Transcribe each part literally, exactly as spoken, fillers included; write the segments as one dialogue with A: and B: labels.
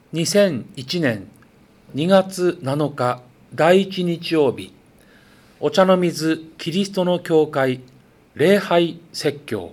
A: にせんいちねんにがつなのか第一日曜日、お茶の水キリストの教会礼拝説教。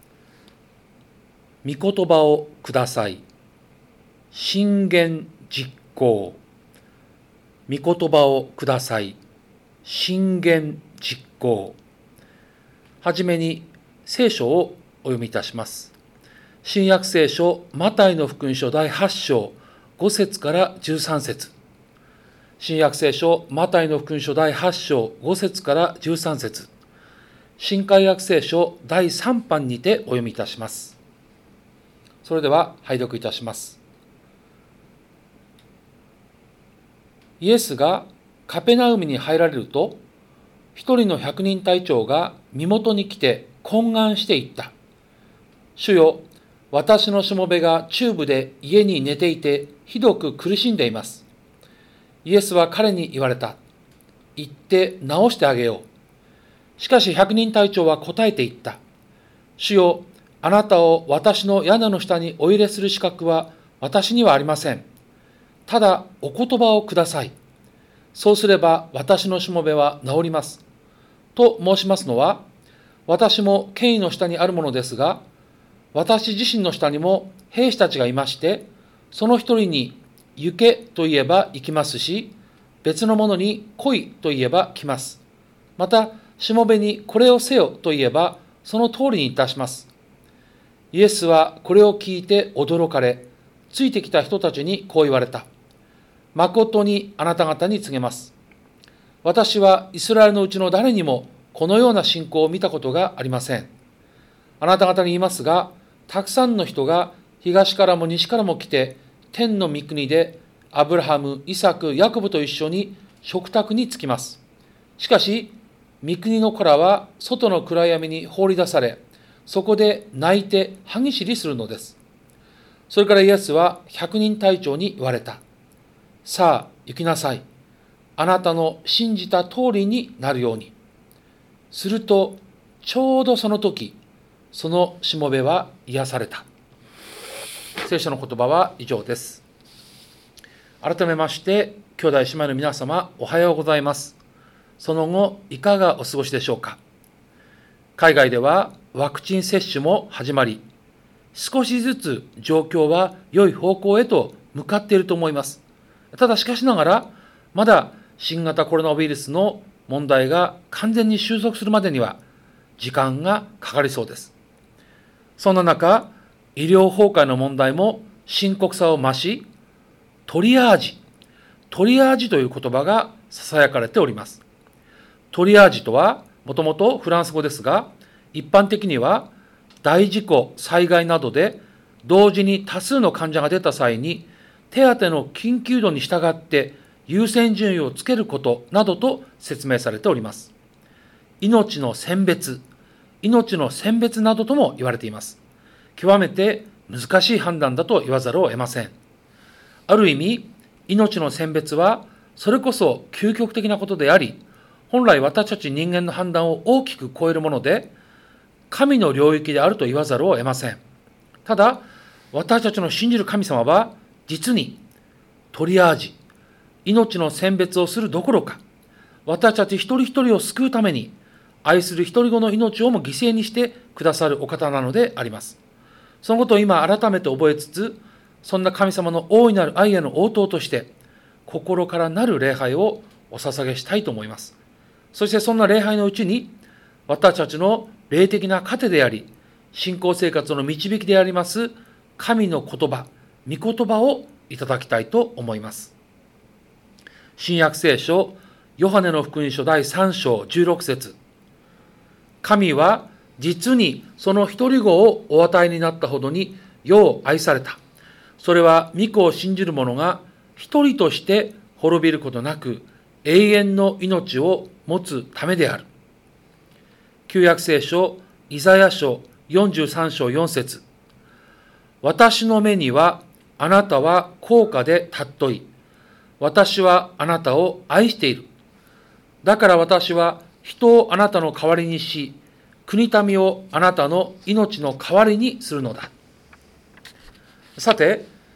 A: 御言葉をください。信玄実行。御言葉をください。信玄実行。はじめに聖書をお読みいたします。新約聖書マタイの福音書だいはち章ご節からじゅうさん節。新約聖書マタイの福音書だいはち章ご節からじゅうさん節。新海約聖書だいさん版にてお読みいたします。それでは拝読いたします。イエスがカペナウムに入られると、一人の百人隊長が身元に来て懇願していった。主よ、私のしもべが中部で家に寝ていてひどく苦しんでいます。イエスは彼に言われた。行って治してあげよう。しかし百人隊長は答えて言った。主よ、あなたを私の屋根の下にお入れする資格は私にはありません。ただお言葉をください。そうすれば私のしもべは治ります。と申しますのは、私も権威の下にあるものですが、私自身の下にも兵士たちがいまして、その一人に行けと言えば行きますし、別の者に来いと言えば来ます。また、しもべにこれをせよと言えば、その通りにいたします。イエスはこれを聞いて驚かれ、ついてきた人たちにこう言われた。誠にあなた方に告げます。私はイスラエルのうちの誰にもこのような信仰を見たことがありません。あなた方に言いますが、たくさんの人が東からも西からも来て、天の御国でアブラハム、イサク、ヤコブと一緒に食卓に着きます。しかし、御国の子らは外の暗闇に放り出され、そこで泣いて歯ぎしりするのです。それからイエスは百人隊長に言われた。さあ、行きなさい。あなたの信じた通りになるように。すると、ちょうどその時、そのしもべは癒された。聖書の言葉は以上です。改めまして、兄弟姉妹の皆様、おはようございます。その後、いかがお過ごしでしょうか。海外ではワクチン接種も始まり、少しずつ状況は良い方向へと向かっていると思います。ただしかしながら、まだ新型コロナウイルスの問題が完全に収束するまでには時間がかかりそうです。そんな中、医療崩壊の問題も深刻さを増し、トリアージ、トリアージという言葉が囁かれております。トリアージとは、もともとフランス語ですが、一般的には大事故、災害などで同時に多数の患者が出た際に、手当ての緊急度に従って優先順位をつけることなどと説明されております。命の選別、命の選別などとも言われています。極めて難しい判断だと言わざるを得ません。ある意味、命の選別はそれこそ究極的なことであり、本来私たち人間の判断を大きく超えるもので、神の領域であると言わざるを得ません。ただ、私たちの信じる神様は、実にトリアージ、命の選別をするどころか、私たち一人一人を救うために、愛する一人子の命をも犠牲にしてくださるお方なのであります。そのことを今改めて覚えつつ、そんな神様の大いなる愛への応答として、心からなる礼拝をお捧げしたいと思います。そしてそんな礼拝のうちに、私たちの霊的な糧であり、信仰生活の導きであります、神の言葉、御言葉をいただきたいと思います。新約聖書、ヨハネの福音書だいさん章じゅうろく節。神は実にその一人子をお与えになったほどによう愛された。それは御子を信じる者が一人として滅びることなく永遠の命を持つためである。旧約聖書イザヤ書よんじゅうさん章よん節。私の目にはあなたは高価で尊い。私はあなたを愛している。だから私は人をあなたの代わりにし、国民をあなたの命の代わりにするのだ。さて、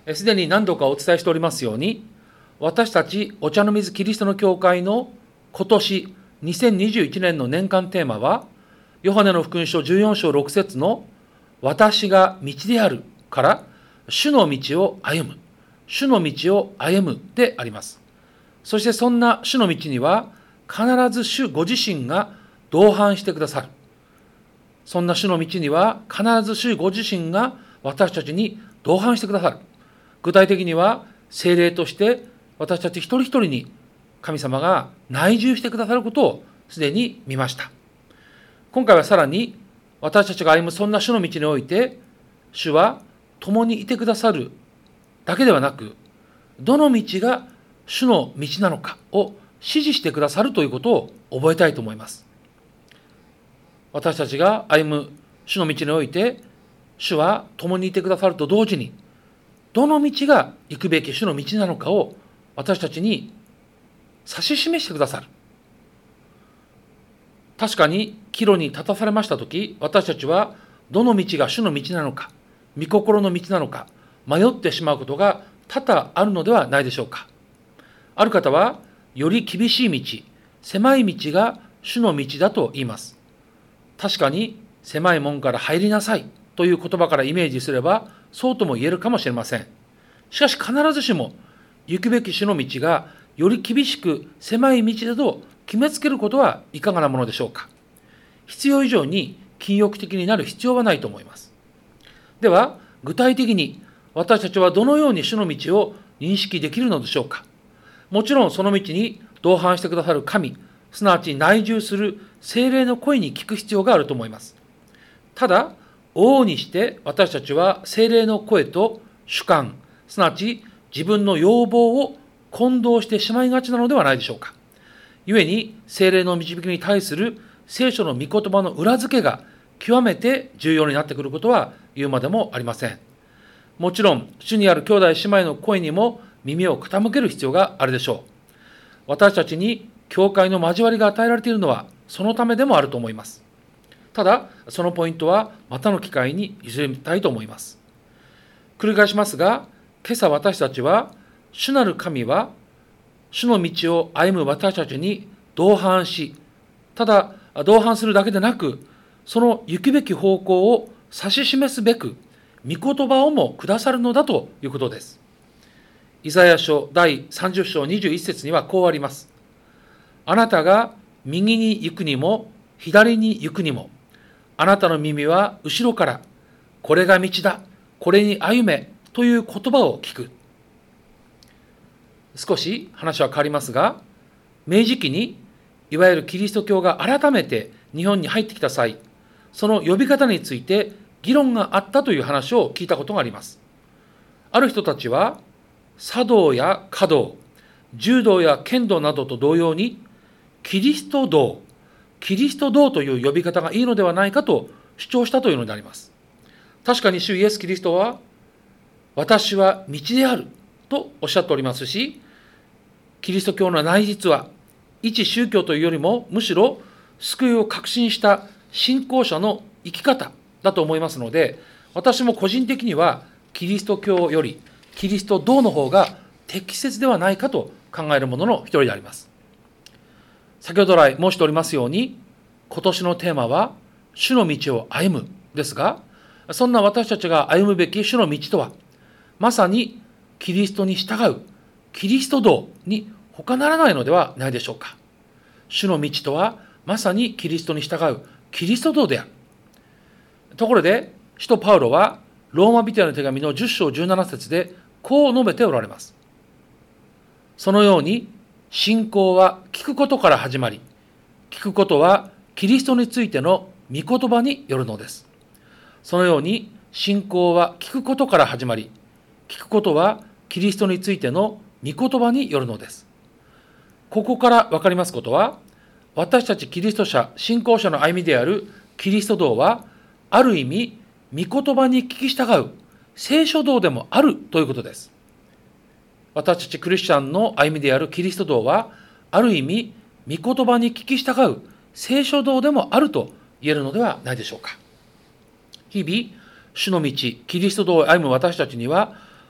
A: すでに何度かお伝えしておりますように、私たちお茶の水キリストの教会の今年にせんにじゅういちねんの年間テーマは、ヨハネの福音書じゅうよん章ろく節の私が道であるから主の道を歩む、主の道を歩むであります。そしてそんな主の道には必ず主ご自身が同伴してくださる。そんな主の道には必ず主ご自身が私たちに同伴してくださる。具体的には聖霊として私たち一人一人に神様が内住してくださることをすでに見ました。今回はさらに私たちが歩むそんな主の道において、主は共にいてくださるだけではなく、どの道が主の道なのかを指示してくださるということを覚えたいと思います。私たちが歩む主の道において、主は共にいてくださると同時に、どの道が行くべき主の道なのかを私たちに指し示してくださる。確かに岐路に立たされましたとき、私たちはどの道が主の道なのか、御心の道なのか、迷ってしまうことが多々あるのではないでしょうか。ある方は、より厳しい道、狭い道が主の道だと言います。確かに、狭い門から入りなさいという言葉からイメージすれば、そうとも言えるかもしれません。しかし必ずしも、行くべき主の道がより厳しく狭い道だと決めつけることはいかがなものでしょうか。必要以上に禁欲的になる必要はないと思います。では、具体的に私たちはどのように主の道を認識できるのでしょうか。もちろんその道に同伴してくださる神、すなわち内住する聖霊の声に聞く必要があると思います。ただ、往々にして私たちは聖霊の声と主観、すなわち自分の要望を混同してしまいがちなのではないでしょうか。故に聖霊の導きに対する聖書の御言葉の裏付けが極めて重要になってくることは言うまでもありません。もちろん、主にある兄弟姉妹の声にも耳を傾ける必要があるでしょう。私たちに教会の交わりが与えられているのはそのためでもあると思います。ただ、そのポイントはまたの機会に譲りたいと思います。繰り返しますが、今朝私たちは、主なる神は、主の道を歩む私たちに同伴し、ただ同伴するだけでなく、その行くべき方向を指し示すべく、御言葉をもくださるのだということです。イザヤ書第さんじゅう章にじゅういち節にはこうあります。あなたが右に行くにも、左に行くにも、あなたの耳は後ろから、これが道だ、これに歩め、という言葉を聞く。少し話は変わりますが、明治期にいわゆるキリスト教が改めて日本に入ってきた際、その呼び方について議論があったという話を聞いたことがあります。ある人たちは、茶道や華道、柔道や剣道などと同様に、キリスト道、キリスト道という呼び方がいいのではないかと主張したというのであります。確かに主イエス・キリストは、私は道であるとおっしゃっておりますし、キリスト教の内実は、一宗教というよりも、むしろ救いを確信した信仰者の生き方だと思いますので、私も個人的には、キリスト教より、キリスト道の方が適切ではないかと考えるものの一人であります。先ほど来申しておりますように、今年のテーマは、主の道を歩むですが、そんな私たちが歩むべき主の道とは、まさにキリストに従う、キリスト道に他ならないのではないでしょうか。主の道とは、まさにキリストに従う、キリスト道である。ところで、使徒パウロは、ローマ人への手紙のじゅっ章じゅうなな節で、こう述べておられます。そのように、信仰は聞くことから始まり、聞くことはキリストについての御言葉によるのです。そのように、信仰は聞くことから始まり、聞くことはキリストについての御言葉によるのです。ここから分かりますことは、私たちキリスト者、信仰者の歩みであるキリスト道は、ある意味、御言葉に聞き従う聖書道でもあるということです。私たちクリスチャンの歩みであるキリスト道は、ある意味、御言葉に聞き従う聖書道でもあると言えるのではないでしょうか。日々、主の道、キリスト道を歩む私たちには、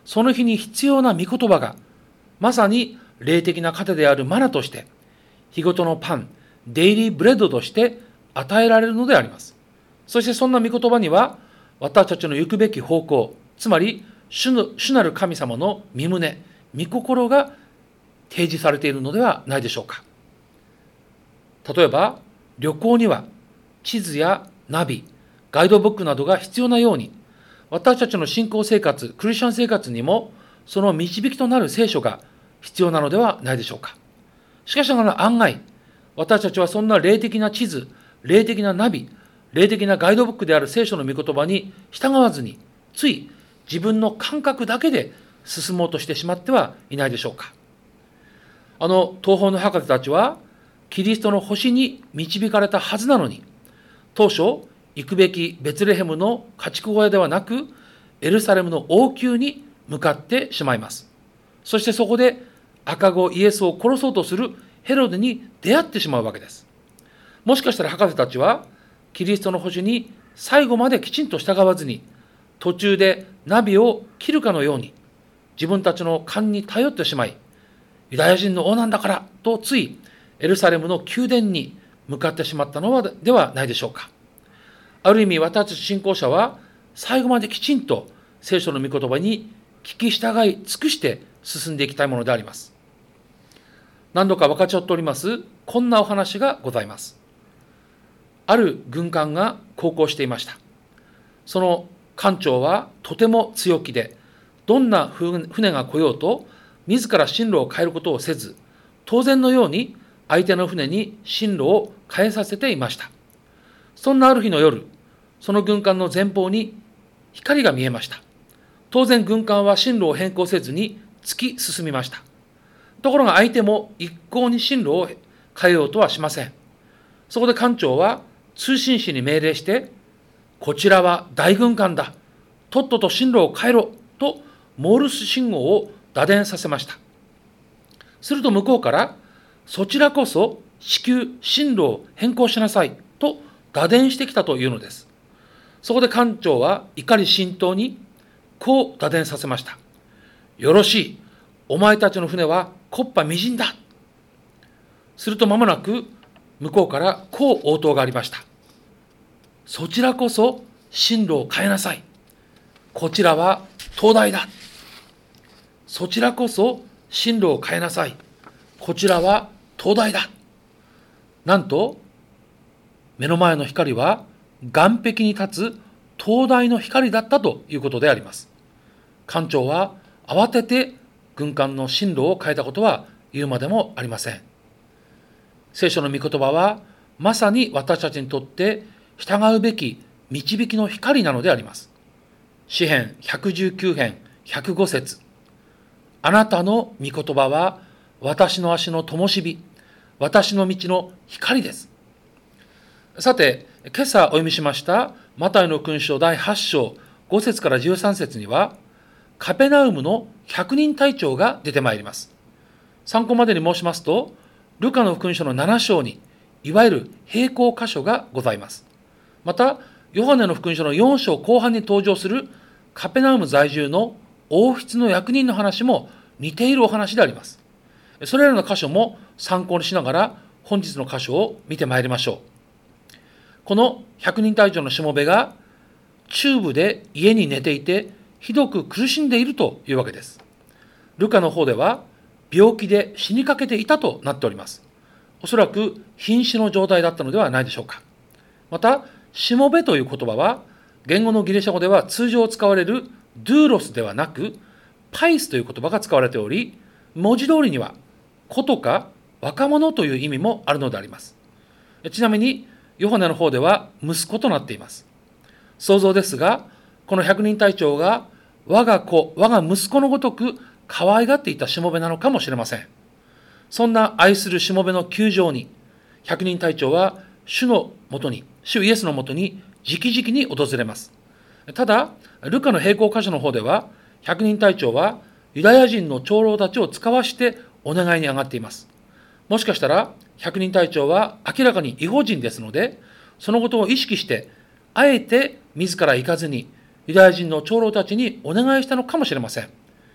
A: その日に必要な御言葉が、まさに霊的な糧であるマナとして、日ごとのパン、デイリーブレッドとして与えられるのであります。そしてそんな御言葉には、私たちの行くべき方向、つまり主の主なる神様の御胸、御心が提示されているのではないでしょうか。例えば、旅行には地図やナビ、ガイドブックなどが必要なように、私たちの信仰生活、クリスチャン生活にも、その導きとなる聖書が必要なのではないでしょうか。しかしながら案外、私たちはそんな霊的な地図、霊的なナビ、霊的なガイドブックである聖書の御言葉に従わずに、つい自分の感覚だけで進もうとしてしまってはいないでしょうか。あの東方の博士たちは、キリストの星に導かれたはずなのに、当初、行くべきベツレヘムの家畜小屋ではなく、エルサレムの王宮に向かってしまいます。そしてそこで赤子イエスを殺そうとするヘロデに出会ってしまうわけです。もしかしたら博士たちは、キリストの星に最後まできちんと従わずに、途中でナビを切るかのように、自分たちの勘に頼ってしまい、ユダヤ人の王なんだからとついエルサレムの宮殿に向かってしまったのはではないでしょうか。ある意味、私たち信仰者は最後まできちんと聖書の御言葉に聞き従い尽くして進んでいきたいものであります。何度か分かち合っておりますこんなお話がございます。ある軍艦が航行していました。その艦長はとても強気で、どんな船が来ようと自ら進路を変えることをせず、当然のように相手の船に進路を変えさせていました。そんなある日の夜、その軍艦の前方に光が見えました。当然軍艦は進路を変更せずに突き進みました。ところが相手も一向に進路を変えようとはしません。そこで艦長は通信士に命令して、こちらは大軍艦だ。とっとと進路を変えろ。とモールス信号を打電させました。すると向こうから、そちらこそ至急進路を変更しなさい。と打電してきたというのです。そこで艦長は怒り心頭にこう打電させました。よろしい。お前たちの船は木っ端みじんだ。すると間もなく向こうからこう応答がありました。そちらこそ進路を変えなさい。こちらは灯台だ。そちらこそ進路を変えなさい。こちらは灯台だ。なんと目の前の光は岸壁に立つ灯台の光だったということであります。艦長は慌てて軍艦の進路を変えたことは言うまでもありません。聖書の御言葉はまさに私たちにとって従うべき導きの光なのであります。詩編ひゃくじゅうきゅう編ひゃくご節。あなたの御言葉は私の足の灯火、私の道の光です。さて、今朝お読みしましたマタイの勲章だいはち章ご節からじゅうさん節には、カペナウムの百人隊長が出てまいります。参考までに申しますと、ルカの福音書のなな章にいわゆる並行箇所がございます。また、ヨハネの福音書のよん章後半に登場するカペナウム在住の王室の役人の話も似ているお話であります。それらの箇所も参考にしながら本日の箇所を見てまいりましょう。この百人隊長のしもべが中部で家に寝ていてひどく苦しんでいるというわけです。ルカの方では病気で死にかけていたとなっております。おそらく瀕死の状態だったのではないでしょうか。また、しもべという言葉は言語のギリシャ語では通常使われるドゥーロスではなくパイスという言葉が使われており、文字通りには子とか若者という意味もあるのであります。ちなみにヨハネの方では息子となっています。想像ですが、この百人隊長が我が子、我が息子のごとく可愛がっていたしもべなのかもしれません。そんな愛するしもべの窮状に、百人隊長は主のもとに、主イエスのもとに直々に訪れます。ただ、ルカの並行箇所の方では、百人隊長はユダヤ人の長老たちを使わしてお願いに上がっています。もしかしたら、百人隊長は明らかに異邦人ですので、そのことを意識して、あえて自ら行かずに、ユダヤ人の長老たちにお願いしたのかもしれません。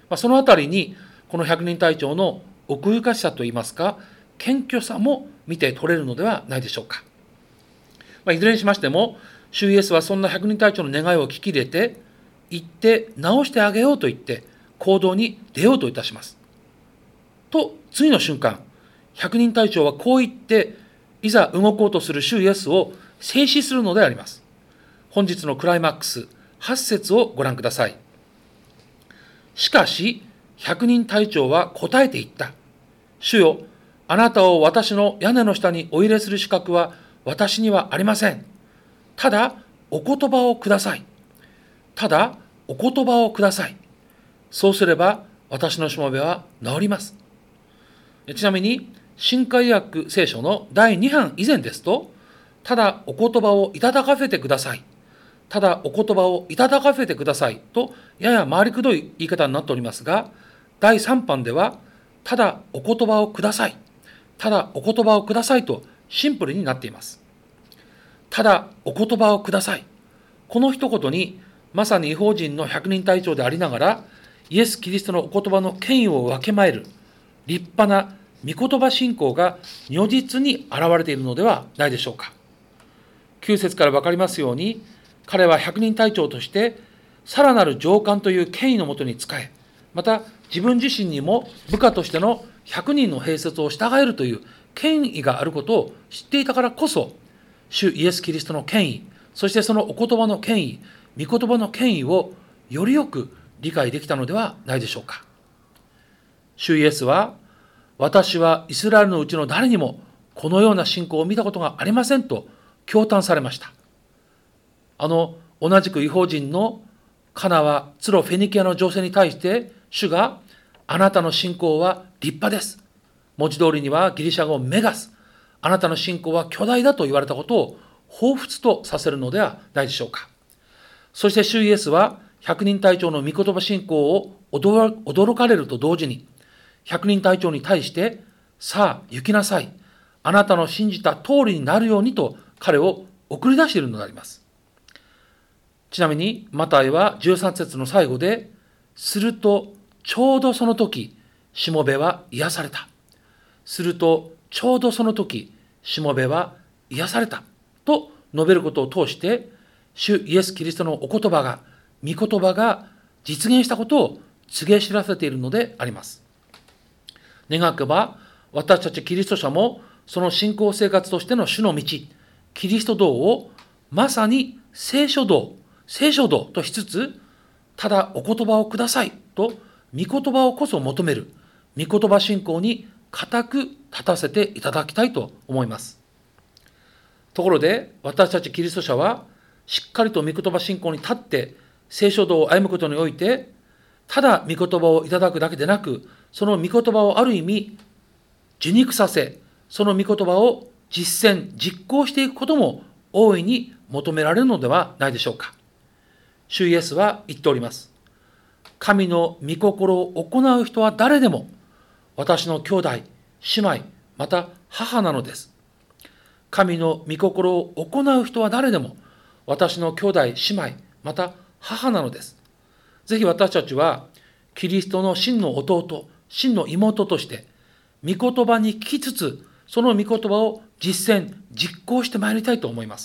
A: まあ、そのあたりにこの百人隊長の奥ゆかしさといいますか、謙虚さも見て取れるのではないでしょうか。まあ、いずれにしましても、主イエスはそんな百人隊長の願いを聞き入れて、行って直してあげようと言って行動に出ようといたします。と、次の瞬間、百人隊長はこう言って、いざ動こうとする主イエスを制止するのであります。本日のクライマックス、はち節をご覧ください。しかし、百人隊長は答えて言った。主よ、あなたを私の屋根の下にお入れする資格は私にはありません。ただ、お言葉をください。ただ、お言葉をください。そうすれば、私のしもべは治ります。ちなみに、新海訳聖書のだいに版以前ですと、ただお言葉をいただかせてください。ただお言葉をいただかせてくださいと、やや回りくどい言い方になっておりますが、だいさん版では、ただお言葉をください。ただお言葉をくださいとシンプルになっています。ただお言葉をください。この一言に、まさに異邦人の百人隊長でありながら、イエス・キリストのお言葉の権威をわきまえる、立派な御言葉信仰が如実に現れているのではないでしょうか。きゅう節から分かりますように、彼は百人隊長として、さらなる上官という権威のもとに仕え、また自分自身にも部下としての百人の兵卒を従えるという権威があることを知っていたからこそ、主イエス・キリストの権威、そしてそのお言葉の権威、御言葉の権威をよりよく理解できたのではないでしょうか。主イエスは、私はイスラエルのうちの誰にもこのような信仰を見たことがありませんと驚嘆されました。あの同じく異邦人のカナはツロフェニキアの女性に対して主が、あなたの信仰は立派です。文字通りにはギリシャ語メガス。あなたの信仰は巨大だと言われたことを彷彿とさせるのではないでしょうか。そして主イエスは百人隊長の御言葉信仰を驚かれると同時に、百人隊長に対して、さあ行きなさい。あなたの信じた通りになるようにと彼を送り出しているのであります。ちなみに、マタイはじゅうさん節の最後で、するとちょうどその時、しもべは癒された。するとちょうどその時、しもべは癒された。と述べることを通して、主イエス・キリストのお言葉が、御言葉が実現したことを告げ知らせているのであります。願けば、私たちキリスト者も、その信仰生活としての主の道、キリスト道を、まさに聖書道、聖書道としつつ、ただお言葉をくださいと、御言葉をこそ求める、御言葉信仰に固く立たせていただきたいと思います。ところで、私たちキリスト者は、しっかりと御言葉信仰に立って、聖書道を歩むことにおいて、ただ御言葉をいただくだけでなく、その御言葉をある意味、受肉させ、その御言葉を実践、実行していくことも大いに求められるのではないでしょうか。主イエスは言っております。神の御心を行う人は誰でも、私の兄弟、姉妹、また母なのです。神の御心を行う人は誰でも、私の兄弟、姉妹、また母なのです。ぜひ私たちは、キリストの真の弟、真の妹として、御言葉に聞きつつ、その御言葉を実践、実行してまいりたいと思います。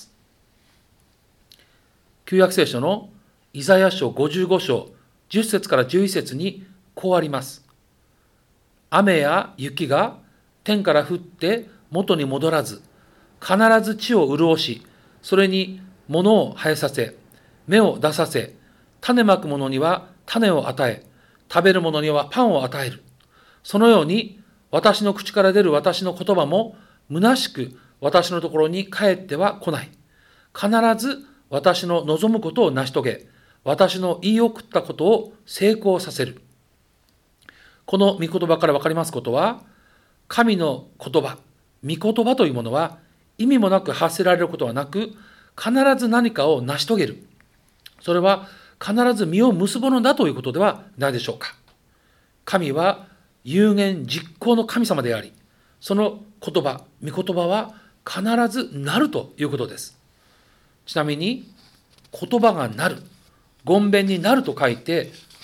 A: 旧約聖書のイザヤ書ごじゅうご章じゅっ節からじゅういち節にこうあります。雨や雪が天から降って元に戻らず、必ず地を潤し、それに物を生えさせ、芽を出させ、種まく者には種を与え、食べる者にはパンを与える。そのように、私の口から出る私の言葉も、虚しく私のところに帰っては来ない。必ず私の望むことを成し遂げ、私の言い送ったことを成功させる。この御言葉から分かりますことは、神の言葉、御言葉というものは、意味もなく発せられることはなく、必ず何かを成し遂げる。それは必ず実を結ぶのだということではないでしょうか。神は有言実行の神様であり、その言葉、御言葉は必ずなるということです。ちなみに、言葉がなる、言弁になると書いて、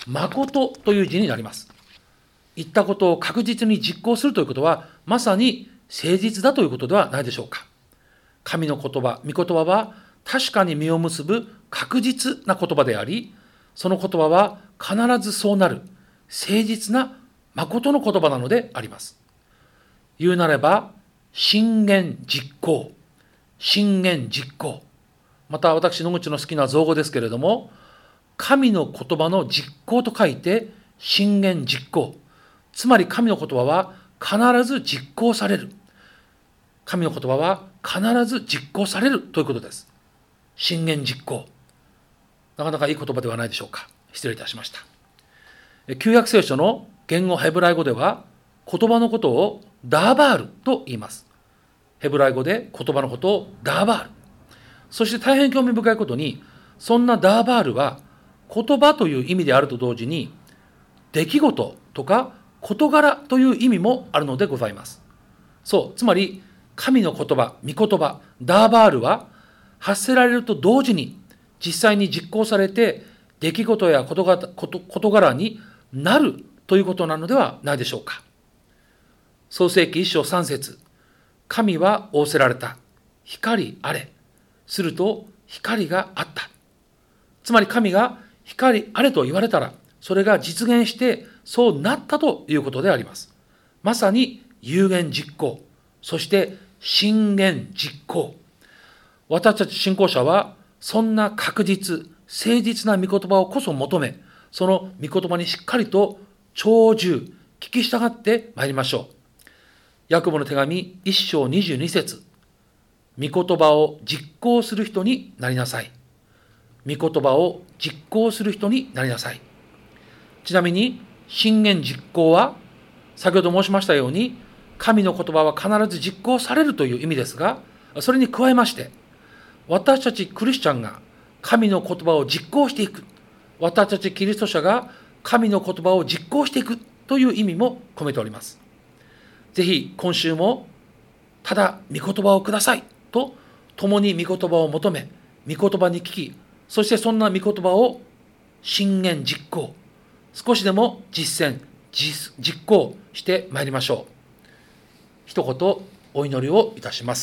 A: 誠という字になります。言ったことを確実に実行するということは、まさに誠実だということではないでしょうか。神の言葉、御言葉は確かに実を結ぶ確実な言葉であり、その言葉は必ずそうなる誠実な誠の言葉なのであります。言うなれば、信言実行、信言実行。また私、野口の好きな造語ですけれども、神の言葉の実行と書いて、信言実行。つまり神の言葉は必ず実行される。神の言葉は必ず実行されるということです。信言実行。なかなかいい言葉ではないでしょうか。失礼いたしました。旧約聖書の言語ヘブライ語では、言葉のことをダーバールと言います。ヘブライ語で言葉のことをダーバール。そして大変興味深いことに、そんなダーバールは言葉という意味であると同時に、出来事とか事柄という意味もあるのでございます。そう、つまり神の言葉、御言葉、ダーバールは発せられると同時に実際に実行されて出来事や事が事事柄になるということなのではないでしょうか。創世記一章三節、神は仰せられた。光あれ。すると光があった。つまり神が光あれと言われたら、それが実現してそうなったということであります。まさに有言実行、そして信言実行。私たち信仰者はそんな確実、誠実な御言葉をこそ求め、その御言葉にしっかりと聴従、聞き従ってまいりましょう。ヤコブの手紙一章二十二節、御言葉を実行する人になりなさい。御言葉を実行する人になりなさい。ちなみに信言実行は先ほど申しましたように、神の言葉は必ず実行されるという意味ですが、それに加えまして、私たちクリスチャンが神の言葉を実行していく、私たちキリスト者が神の言葉を実行していくという意味も込めております。ぜひ今週もただ御言葉をくださいと共に御言葉を求め、御言葉に聞き、そしてそんな御言葉を信言実行、少しでも実践、実、実行してまいりましょう。一言お祈りをいたします。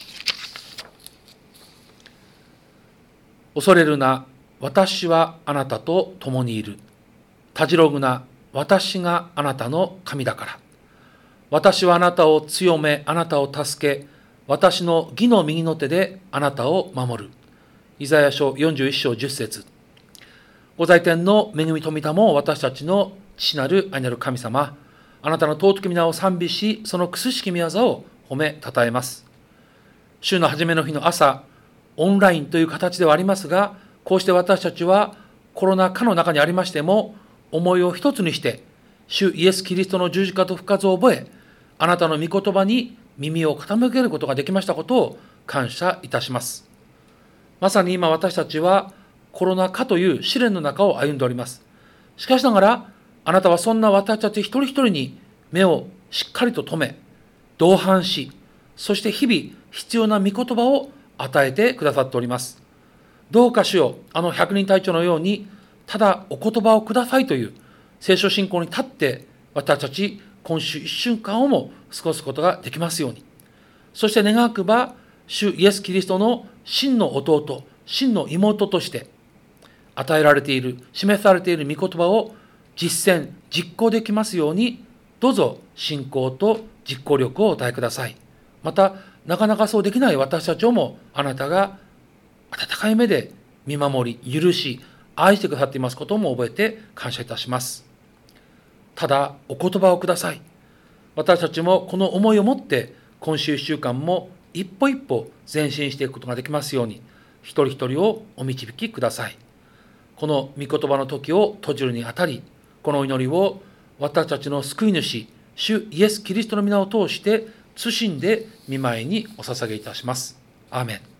A: 恐れるな、私はあなたと共にいる。たじろぐな、私があなたの神だから。私はあなたを強め、あなたを助け、私の義の右の手であなたを守る。イザヤ書よんじゅういっ章じゅっ節。ご在天の恵み富田も私たちの父なる愛なる神様、あなたの尊き皆を賛美し、そのくすしき宮座を褒めたたえます。週の初めの日の朝、オンラインという形ではありますが、こうして私たちはコロナ禍の中にありましても、思いを一つにして、主イエス・キリストの十字架と復活を覚え、あなたの御言葉に耳を傾けることができましたことを感謝いたします。まさに今私たちはコロナ禍という試練の中を歩んでおります。しかしながら、あなたはそんな私たち一人一人に目をしっかりと留め、同伴し、そして日々必要な御言葉を与えてくださっております。どうか主よ、あの百人隊長のように、ただお言葉をくださいという聖書信仰に立って、私たち今週一週間をも過ごすことができますように。そして願わくば、主イエス・キリストの真の弟、真の妹として与えられている、示されている御言葉を実践、実行できますように、どうぞ信仰と実行力をお与えください。また、なかなかそうできない私たちをも、あなたが温かい目で見守り、許し、愛してくださっていますことも覚えて感謝いたします。ただ、お言葉をください。私たちもこの思いを持って、今週一週間も一歩一歩前進していくことができますように、一人一人をお導きください。この御言葉の時を閉じるにあたり、この祈りを私たちの救い主、主イエス・キリストの皆を通して、謹んで御前にお捧げいたします。アーメン。